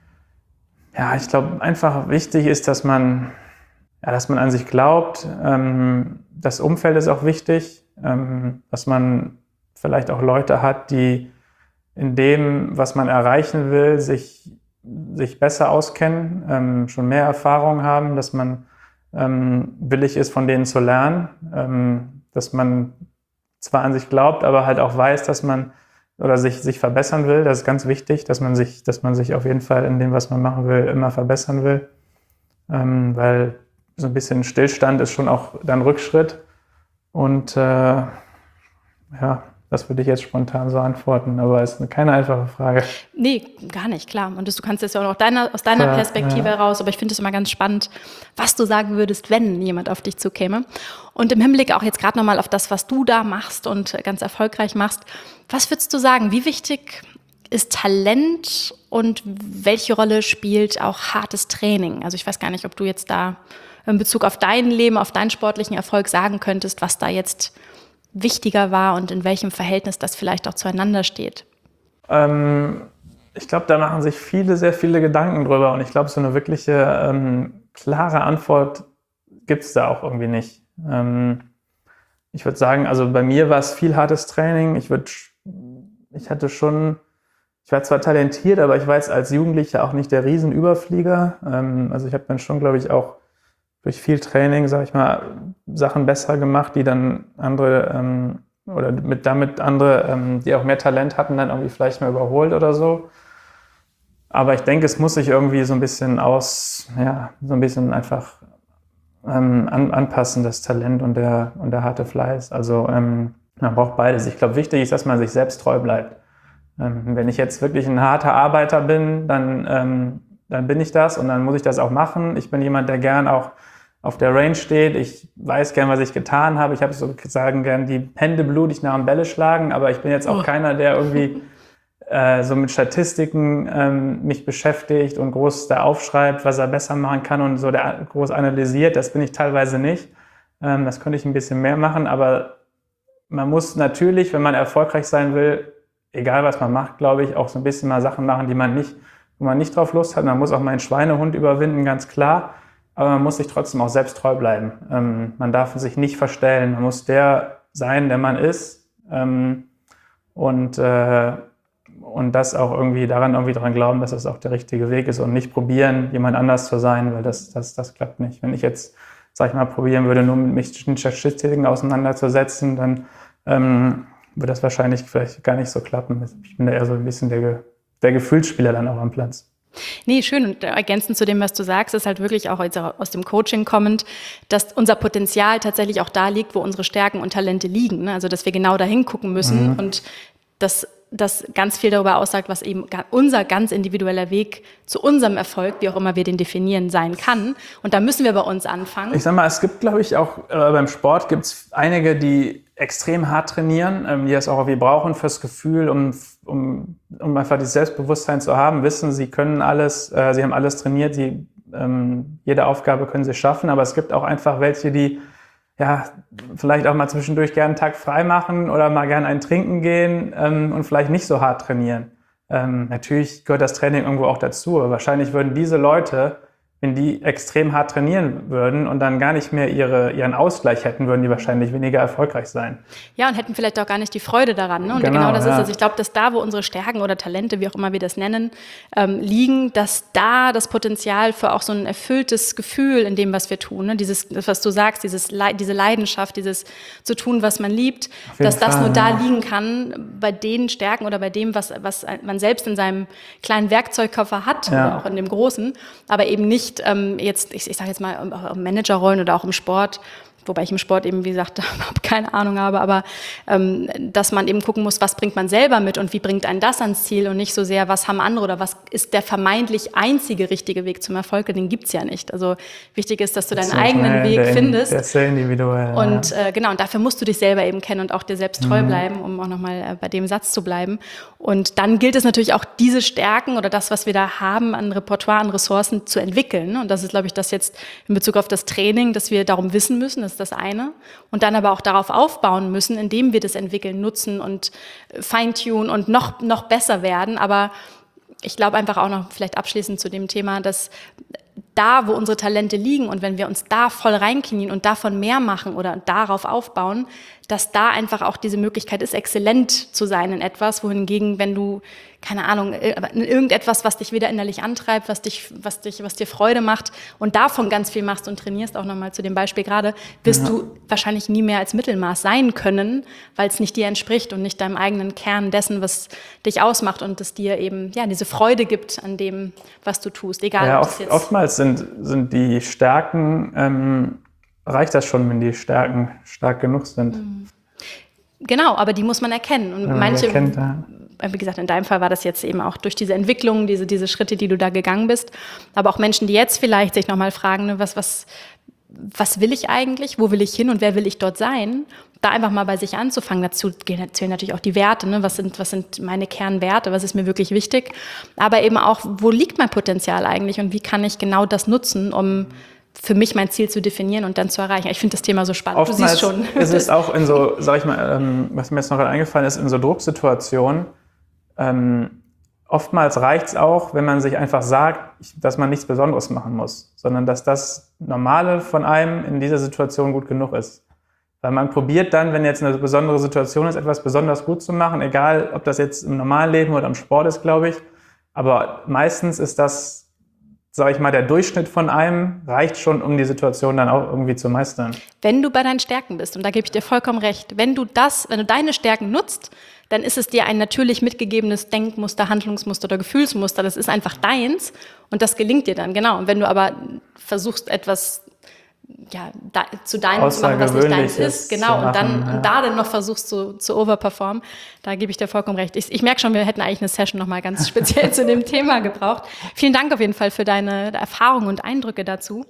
ja, ich glaube, einfach wichtig ist, dass man, ja, dass man an sich glaubt. Ähm, das Umfeld ist auch wichtig, ähm, dass man vielleicht auch Leute hat, die in dem, was man erreichen will, sich, sich besser auskennen, ähm, schon mehr Erfahrung haben, dass man ähm, willig ist, von denen zu lernen, ähm, dass man zwar an sich glaubt, aber halt auch weiß, dass man oder sich, sich verbessern will. Das ist ganz wichtig, dass man sich, dass man sich auf jeden Fall in dem, was man machen will, immer verbessern will, ähm, weil so ein bisschen Stillstand ist schon auch dann Rückschritt und äh, ja, das würde ich jetzt spontan so antworten, aber es ist keine einfache Frage. Nee, gar nicht, klar. Und das, du kannst jetzt ja auch noch deiner, aus deiner ja, Perspektive ja. heraus, aber ich finde es immer ganz spannend, was du sagen würdest, wenn jemand auf dich zukäme. Und im Hinblick auch jetzt gerade nochmal auf das, was du da machst und ganz erfolgreich machst, was würdest du sagen, wie wichtig ist Talent und welche Rolle spielt auch hartes Training? Also ich weiß gar nicht, ob du jetzt da in Bezug auf dein Leben, auf deinen sportlichen Erfolg sagen könntest, was da jetzt wichtiger war und in welchem Verhältnis das vielleicht auch zueinander steht? Ähm, ich glaube, da machen sich viele, sehr viele Gedanken drüber und ich glaube, so eine wirkliche ähm, klare Antwort gibt es da auch irgendwie nicht. Ähm, ich würde sagen, also bei mir war es viel hartes Training. Ich würde, ich hatte schon, ich war zwar talentiert, aber ich war jetzt als Jugendlicher auch nicht der Riesenüberflieger. Ähm, also ich habe dann schon, glaube ich, auch durch viel Training, sage ich mal, Sachen besser gemacht, die dann andere ähm, oder mit damit andere, ähm, die auch mehr Talent hatten, dann irgendwie vielleicht mal überholt oder so. Aber ich denke, es muss sich irgendwie so ein bisschen aus, ja, so ein bisschen einfach ähm, an, anpassen, das Talent und der, und der harte Fleiß. Also ähm, man braucht beides. Ich glaube, wichtig ist, dass man sich selbst treu bleibt. Ähm, wenn ich jetzt wirklich ein harter Arbeiter bin, dann, ähm, dann bin ich das und dann muss ich das auch machen. Ich bin jemand, der gern auch auf der Range steht. Ich weiß gern, was ich getan habe. Ich habe sozusagen gern die Hände blutig nach dem Bälle schlagen, aber ich bin jetzt auch oh. keiner, der irgendwie äh, so mit Statistiken ähm, mich beschäftigt und groß da aufschreibt, was er besser machen kann und so der groß analysiert. Das bin ich teilweise nicht. Ähm, das könnte ich ein bisschen mehr machen, aber man muss natürlich, wenn man erfolgreich sein will, egal was man macht, glaube ich, auch so ein bisschen mal Sachen machen, die man nicht, wo man nicht drauf Lust hat. Man muss auch mal einen Schweinehund überwinden, ganz klar. Aber man muss sich trotzdem auch selbst treu bleiben. Ähm, man darf sich nicht verstellen. Man muss der sein, der man ist. Ähm, und, äh, und das auch irgendwie daran irgendwie daran glauben, dass das auch der richtige Weg ist und nicht probieren, jemand anders zu sein, weil das, das, das klappt nicht. Wenn ich jetzt, sag ich mal, probieren würde, nur mit mich mit Statistiken auseinanderzusetzen, dann ähm, würde das wahrscheinlich vielleicht gar nicht so klappen. Ich bin da eher so ein bisschen der, der Gefühlsspieler dann auch am Platz. Nee, schön. Und ergänzend zu dem, was du sagst, ist halt wirklich auch aus dem Coaching kommend, dass unser Potenzial tatsächlich auch da liegt, wo unsere Stärken und Talente liegen. Also, dass wir genau dahin gucken müssen mhm. und dass das ganz viel darüber aussagt, was eben unser ganz individueller Weg zu unserem Erfolg, wie auch immer wir den definieren, sein kann. Und da müssen wir bei uns anfangen. Ich sag mal, es gibt, glaube ich, auch äh, beim Sport gibt es einige, die extrem hart trainieren, ähm, die das auch irgendwie brauchen fürs Gefühl, um, um, um einfach dieses Selbstbewusstsein zu haben, wissen, sie können alles, äh, sie haben alles trainiert, sie, ähm, jede Aufgabe können sie schaffen, aber es gibt auch einfach welche, die ja, vielleicht auch mal zwischendurch gerne einen Tag frei machen oder mal gerne einen trinken gehen ähm, und vielleicht nicht so hart trainieren. Ähm, natürlich gehört das Training irgendwo auch dazu, aber wahrscheinlich würden diese Leute, wenn die extrem hart trainieren würden und dann gar nicht mehr ihre, ihren Ausgleich hätten, würden die wahrscheinlich weniger erfolgreich sein. Ja, und hätten vielleicht auch gar nicht die Freude daran. Ne? Und genau, genau das ja. ist es. Ich glaube, dass da, wo unsere Stärken oder Talente, wie auch immer wir das nennen, ähm, liegen, dass da das Potenzial für auch so ein erfülltes Gefühl in dem, was wir tun, ne? Dieses, was du sagst, dieses Le- diese Leidenschaft, dieses zu tun, was man liebt, dass Fall, das nur ja. da liegen kann, bei den Stärken oder bei dem, was, was man selbst in seinem kleinen Werkzeugkoffer hat ja. oder auch in dem großen, aber eben nicht Ähm, jetzt, ich, ich sage jetzt mal, um Managerrollen oder auch im Sport, wobei ich im Sport eben, wie gesagt, überhaupt keine Ahnung habe, aber ähm, dass man eben gucken muss, was bringt man selber mit und wie bringt einen das ans Ziel und nicht so sehr, was haben andere oder was ist der vermeintlich einzige richtige Weg zum Erfolg, den gibt's ja nicht. Also wichtig ist, dass du deinen eigenen Weg der, findest. Der ist sehr individuell. Und äh, genau, und dafür musst du dich selber eben kennen und auch dir selbst treu mhm. bleiben, um auch nochmal äh, bei dem Satz zu bleiben. Und dann gilt es natürlich auch, diese Stärken oder das, was wir da haben an Repertoire, an Ressourcen zu entwickeln. Und das ist, glaube ich, das jetzt in Bezug auf das Training, dass wir darum wissen müssen, das ist das eine. Und dann aber auch darauf aufbauen müssen, indem wir das entwickeln, nutzen und feintunen und noch, noch besser werden. Aber ich glaube einfach auch noch vielleicht abschließend zu dem Thema, dass da, wo unsere Talente liegen und wenn wir uns da voll reinknien und davon mehr machen oder darauf aufbauen, dass da einfach auch diese Möglichkeit ist, exzellent zu sein in etwas, wohingegen, wenn du, keine Ahnung, irgendetwas, was dich wieder innerlich antreibt, was dich, was dich, was dir Freude macht und davon ganz viel machst und trainierst, auch nochmal zu dem Beispiel gerade, wirst ja. du wahrscheinlich nie mehr als Mittelmaß sein können, weil es nicht dir entspricht und nicht deinem eigenen Kern dessen, was dich ausmacht und es dir eben, ja, diese Freude gibt an dem, was du tust, egal ja, ob oft, das jetzt... Oftmals sind, sind die Stärken, ähm, reicht das schon, wenn die Stärken stark genug sind. Genau, aber die muss man erkennen. Und wenn man manche, erkennt, ja. wie gesagt, in deinem Fall war das jetzt eben auch durch diese Entwicklung, diese, diese Schritte, die du da gegangen bist. Aber auch Menschen, die jetzt vielleicht sich nochmal fragen, ne, was, was, was will ich eigentlich? Wo will ich hin und wer will ich dort sein? Da einfach mal bei sich anzufangen. Dazu zählen natürlich auch die Werte. Ne? Was sind, was sind meine Kernwerte? Was ist mir wirklich wichtig? Aber eben auch, wo liegt mein Potenzial eigentlich und wie kann ich genau das nutzen, um für mich mein Ziel zu definieren und dann zu erreichen. Ich finde das Thema so spannend. Oftmals du siehst schon. Ist es auch in so, sag ich mal, ähm, was mir jetzt noch gerade eingefallen ist, in so Drucksituationen, ähm, oftmals reicht es auch, wenn man sich einfach sagt, dass man nichts Besonderes machen muss, sondern dass das Normale von einem in dieser Situation gut genug ist. Weil man probiert dann, wenn jetzt eine besondere Situation ist, etwas besonders gut zu machen, egal ob das jetzt im normalen Leben oder im Sport ist, glaube ich. Aber meistens ist das sage ich mal, der Durchschnitt von einem reicht schon, um die Situation dann auch irgendwie zu meistern. Wenn du bei deinen Stärken bist, und da gebe ich dir vollkommen recht, wenn du das, wenn du deine Stärken nutzt, dann ist es dir ein natürlich mitgegebenes Denkmuster, Handlungsmuster oder Gefühlsmuster. Das ist einfach deins und das gelingt dir dann, genau. Und wenn du aber versuchst, etwas ja, da, zu deinem zu machen, was nicht deins ist, genau, machen, und dann ja. und da dann noch versuchst zu, zu overperformen, da gebe ich dir vollkommen recht. Ich, ich merke schon, wir hätten eigentlich eine Session nochmal ganz speziell zu dem Thema gebraucht. Vielen Dank auf jeden Fall für deine Erfahrungen und Eindrücke dazu.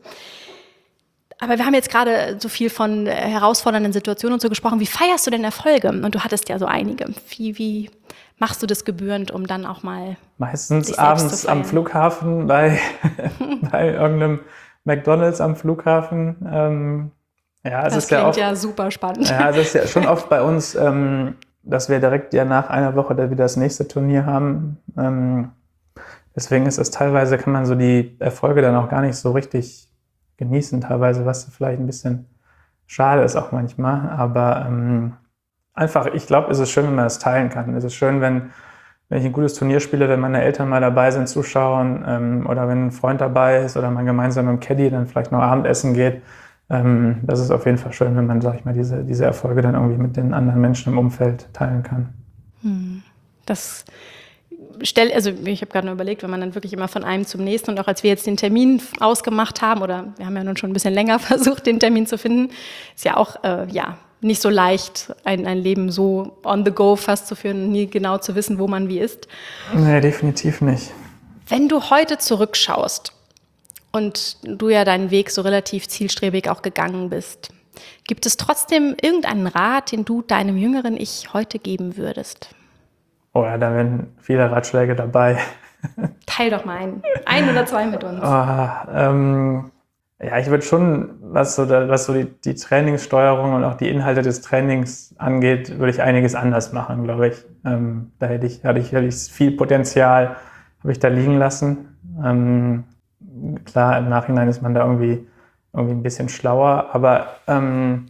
Aber wir haben jetzt gerade so viel von herausfordernden Situationen und so gesprochen. Wie feierst du denn Erfolge? Und du hattest ja so einige. Wie, wie machst du das gebührend, um dann auch mal meistens abends am Flughafen bei, bei irgendeinem McDonald's am Flughafen. Ähm, ja, es das ist klingt ja, oft, ja super spannend. Ja, es ist ja schon oft bei uns, ähm, dass wir direkt ja nach einer Woche wieder das nächste Turnier haben. Ähm, deswegen ist es teilweise, kann man so die Erfolge dann auch gar nicht so richtig genießen, teilweise, was vielleicht ein bisschen schade ist auch manchmal. Aber ähm, einfach, ich glaube, es ist schön, wenn man das teilen kann. Es ist schön, wenn wenn ich ein gutes Turnier spiele, wenn meine Eltern mal dabei sind, zuschauen, ähm, oder wenn ein Freund dabei ist oder man gemeinsam mit dem Caddy dann vielleicht noch Abendessen geht. Ähm, das ist auf jeden Fall schön, wenn man, sag ich mal, diese, diese Erfolge dann irgendwie mit den anderen Menschen im Umfeld teilen kann. Hm. Das stell, also ich habe gerade nur überlegt, wenn man dann wirklich immer von einem zum nächsten und auch als wir jetzt den Termin ausgemacht haben, oder wir haben ja nun schon ein bisschen länger versucht, den Termin zu finden, ist ja auch, äh, ja, nicht so leicht, ein, ein Leben so on the go fast zu führen und nie genau zu wissen, wo man wie ist. Nee, definitiv nicht. Wenn du heute zurückschaust und du ja deinen Weg so relativ zielstrebig auch gegangen bist, gibt es trotzdem irgendeinen Rat, den du deinem jüngeren Ich heute geben würdest? Oh ja, da wären viele Ratschläge dabei. Teil doch mal einen. Ein oder zwei mit uns. Oh, ähm, ja, ich würde schon, was so, da, was so die, die Trainingssteuerung und auch die Inhalte des Trainings angeht, würde ich einiges anders machen, glaube ich. Ähm, da hätte ich, hatte ich, hätte ich viel Potenzial, habe ich da liegen lassen. Ähm, klar, im Nachhinein ist man da irgendwie, irgendwie ein bisschen schlauer, aber ähm,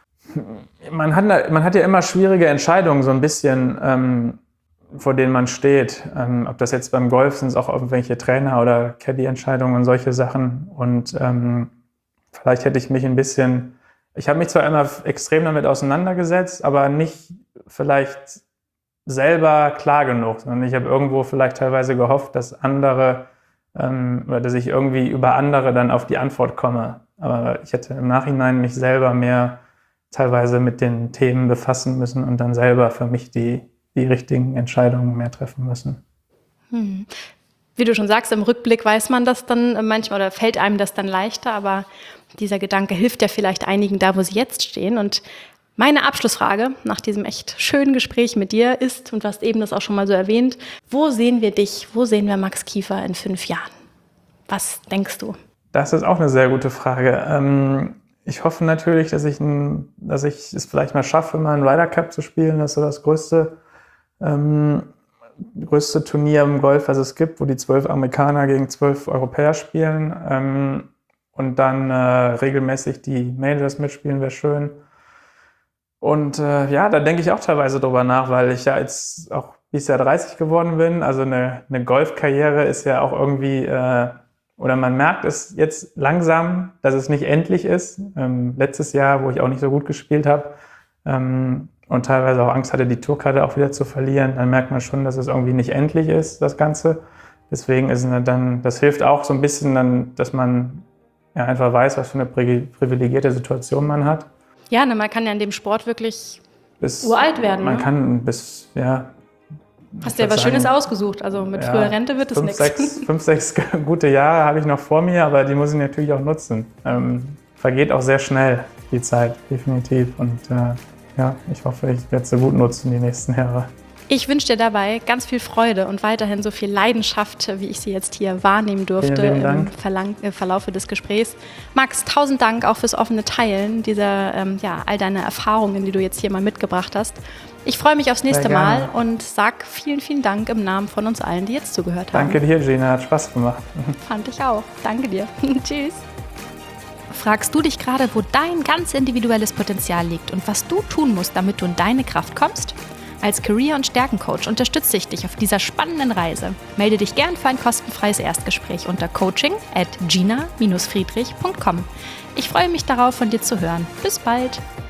man hat, man hat ja immer schwierige Entscheidungen, so ein bisschen, ähm, vor denen man steht. Ähm, ob das jetzt beim Golf sind, es auch irgendwelche Trainer- oder Caddy-Entscheidungen und solche Sachen. Und ähm, vielleicht hätte ich mich ein bisschen, ich habe mich zwar immer extrem damit auseinandergesetzt, aber nicht vielleicht selber klar genug, sondern ich habe irgendwo vielleicht teilweise gehofft, dass andere, ähm, oder dass ich irgendwie über andere dann auf die Antwort komme. Aber ich hätte im Nachhinein mich selber mehr teilweise mit den Themen befassen müssen und dann selber für mich die die richtigen Entscheidungen mehr treffen müssen. Hm. Wie du schon sagst, im Rückblick weiß man das dann manchmal oder fällt einem das dann leichter, aber dieser Gedanke hilft ja vielleicht einigen da, wo sie jetzt stehen. Und meine Abschlussfrage nach diesem echt schönen Gespräch mit dir ist, und du hast eben das auch schon mal so erwähnt, wo sehen wir dich, wo sehen wir Max Kiefer in fünf Jahren? Was denkst du? Das ist auch eine sehr gute Frage. Ähm, ich hoffe natürlich, dass ich, ein, dass ich es vielleicht mal schaffe, mal einen Ryder Cup zu spielen. Das ist so das größte Ähm, größte Turnier im Golf, was es gibt, wo die zwölf Amerikaner gegen zwölf Europäer spielen, ähm, und dann äh, regelmäßig die Majors mitspielen, wäre schön. Und äh, ja, da denke ich auch teilweise drüber nach, weil ich ja jetzt auch dieses Jahr dreißig geworden bin. Also eine, eine Golfkarriere ist ja auch irgendwie, äh, oder man merkt es jetzt langsam, dass es nicht endlich ist. Ähm, letztes Jahr, wo ich auch nicht so gut gespielt habe, ähm, und teilweise auch Angst hatte, die Tourkarte auch wieder zu verlieren, dann merkt man schon, dass es irgendwie nicht endlich ist, das Ganze. Deswegen ist es dann, das hilft auch so ein bisschen dann, dass man ja einfach weiß, was für eine privilegierte Situation man hat. Ja, ne, man kann ja in dem Sport wirklich bis, uralt werden. Man ne? kann bis, ja. Hast du ja was sagen, Schönes ausgesucht, also mit ja, früher Rente wird es fünf, nichts. Sechs, fünf, sechs gute Jahre habe ich noch vor mir, aber die muss ich natürlich auch nutzen. Ähm, vergeht auch sehr schnell, die Zeit, definitiv. Und äh, ja, ich hoffe, ich werde es so gut nutzen die nächsten Jahre. Ich wünsche dir dabei ganz viel Freude und weiterhin so viel Leidenschaft, wie ich sie jetzt hier wahrnehmen durfte Vielen im Verlang- äh, Verlaufe des Gesprächs. Max, tausend Dank auch fürs offene Teilen dieser, ähm, ja, all deiner Erfahrungen, die du jetzt hier mal mitgebracht hast. Ich freue mich aufs nächste Mal und sag vielen, vielen Dank im Namen von uns allen, die jetzt zugehört haben. Danke dir, Gina, hat Spaß gemacht. Fand ich auch. Danke dir. Tschüss. Fragst du dich gerade, wo dein ganz individuelles Potenzial liegt und was du tun musst, damit du in deine Kraft kommst? Als Career- und Stärkencoach unterstütze ich dich auf dieser spannenden Reise. Melde dich gern für ein kostenfreies Erstgespräch unter coaching at gina dash friedrich punkt com. Ich freue mich darauf, von dir zu hören. Bis bald!